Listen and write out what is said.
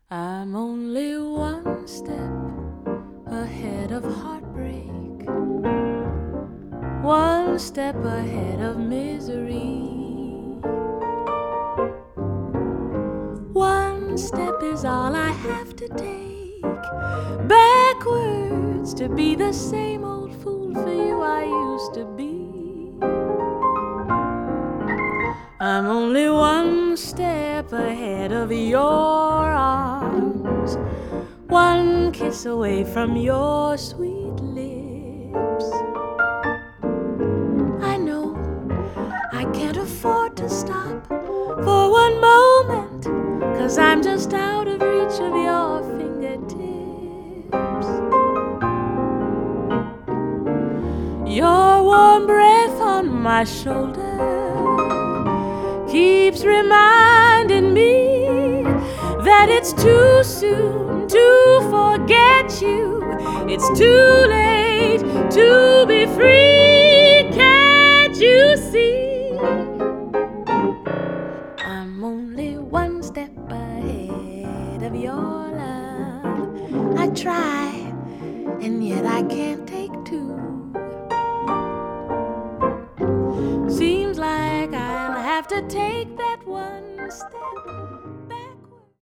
I'm only one step ahead of heartbreak, one step ahead of misery. One step is all I have to take backwards to be the same old fool for you I used to be. I'm only one step ahead of your arms, one kiss away from your sweet lips. I know I can't afford to stop for one moment, 'cause I'm just out of reach of your fingertips. Your warm breath on my shoulder keeps reminding me that it's too soon to forget you. It's too late to be free. Can't you see? I'm only one step ahead of your love. I try, and yet I can't take two. Seems like I'll have to take that one step